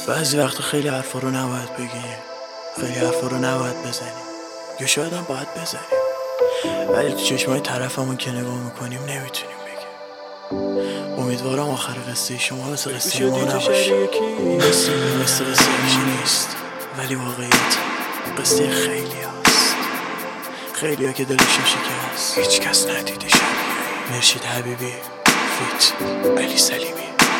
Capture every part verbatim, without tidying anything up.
بعضی وقتا خیلی حرفا رو نباید بگیم، خیلی حرفا رو نباید بزنیم، یا شاید هم باید بزنیم، ولی تو چشمای طرفمون که نگاه میکنیم نمیتونیم بگیم. امیدوارم آخر قصه شما مثل قصه ما نباشه. قصه مثل قصه هیچی نیست، ولی واقعیت قصه خیلی هست، خیلی ها که دلشون شکست، هیچ کس ندیده شبیه. مرشید حبیبی فیت علی سلیمی.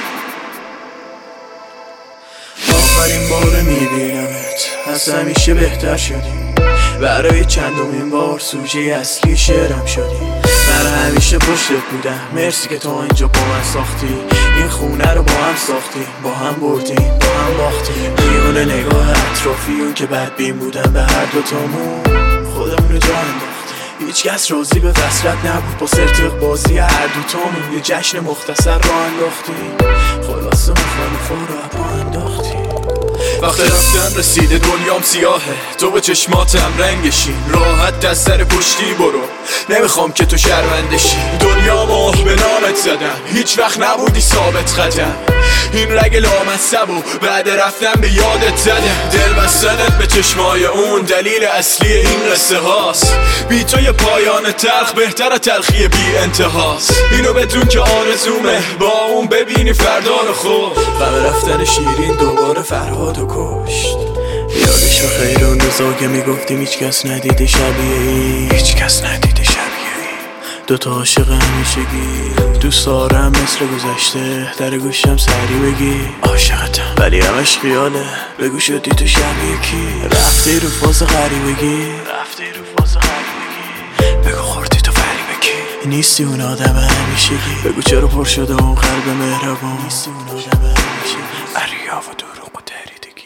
آخرین بار میبینمت، از همیشه بهتر شدی، برای چندمین بار سوژه اصلی شعرم شدی. من همیشه پشتت بودم، مرسی که تو اینجا با من ساختی، این خونه رو با هم ساختی، با هم بردیم با هم باختیم. میون نگاه اطرافیون که بدبین بودن به هر دوتامون، خودمون رو جا انداختیم. هیچ کس راضی به وصلت نبود، با سرتق بازی هر دوتامون یه جشن مختصر را انداختیم. خلاصه مخالفا رو با انداختیم. وقت رفتن رسیده، دنیام سیاهه، تو به چشماتم رنگشین، راحت دست سر پشتی برو، نمیخوام که تو شرمنده شی. دنیامو به نامت زدم، هیچ وقت نبودی ثابت قدم، این رگ لامصب و بعد رفتن به یادت زدم. دل بستنت به چشمای اون دلیل اصلی این قصه هاست، بی تو یه پایان تلخ بهتر تلخی بی انتهاست. اینو بدون که آرزومه با اون ببینی فردا رو خوب. غم رفتن شیرین دوباره فرهاد و کشت، یادش بخیر اون روزا که میگفتیم هیچ کس ندیده شبیه ای، هیچ کس ندیده شبیه ای. دوتا عاشق همیشگی، دوست دارم مثل گذشته در گوشم سری بگی عاشقتم، ولی همش خیاله، بگو شدی تو شبیه کی. رفتی رو فاز غریبگی، رفتی رو فاز غریبگی، بگو خوردی تو فریب کی. نیستی اون آدم همیشگی، بگو چرا پر شده اون قلب مهربان. نیستی اون آدم همیشگی، اریا و دروغ و دریدگی.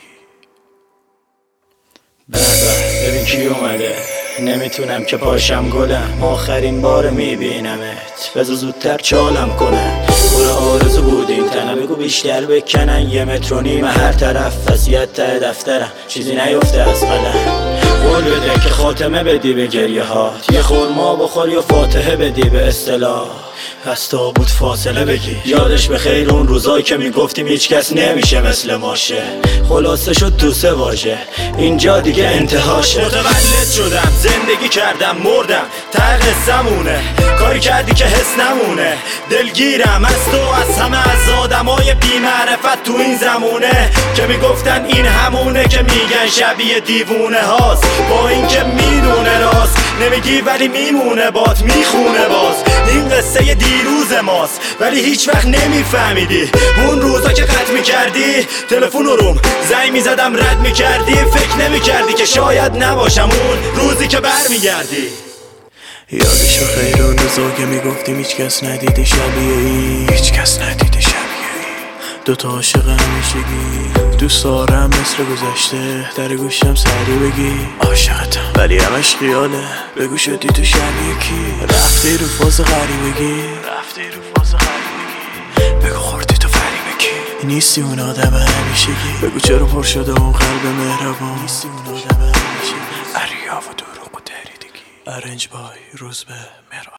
بابا ببین کی اومده، نمیتونم که پاشم گلم، آخرین بار میبینمت، بذار زودتر چالم کنم. پر آرزو بود این تنم، بگو بیشتر بکنن، یه متر و نیم هر طرف، وصیت ته دفترم، چیزی نیفته از قلم. قول بده که خاتمه بدی به گریه هات، یه خورما بخور یا فاتحه بدی به اصطلاح، پس تابوت فاصله بگی. یادش به خیر اون روزایی که میگفتیم هیچ کس نمیشه مثل ماشه، خلاصه شد تو سه واژه، اینجا دیگه انتهاشه. متولد شدم، زندگی کردم، مردم، ته قصه‌مونه، کاری کردی که حس نمونه. دلگیرم از تو، از همه، از آدمای بی معرفت تو این زمونه که میگفتن این همونه که میگن شبیه دیوونه هاست. با این که میدونه راست نمیگی ولی میمونه بات میخونه باز. این قصه دیروز ماست ولی هیچ وقت نمیفهمیدی. اون روزا که قطع میکردی تلفن روم زنگ میزدم رد میکردی، فکر نمیکردی که شاید نباشم اون روزی که برمیگردی. یادش بخیر اون روزا که میگفتیم هیچ کس ندیده شبیه ای، هیچ کس ندیده شبیه ای. دوتا عاشق همیشگی، دوست دارم مثل گذشته در گوشم سری بگی عاشقتم، ولی همش خیاله، بگو شدی تو شبیه کی. رفتی رو فاز غریبگی، رفتی رو فاز غریبگی، بگو خوردی تو فریب کی. نیستی اون آدم همیشگی، بگو چرا پر شده اون قلب مهربان. نیستی اون آدم همیشگی، اریا و دروغ و دریدگی. ارنج بای روز به مهربان.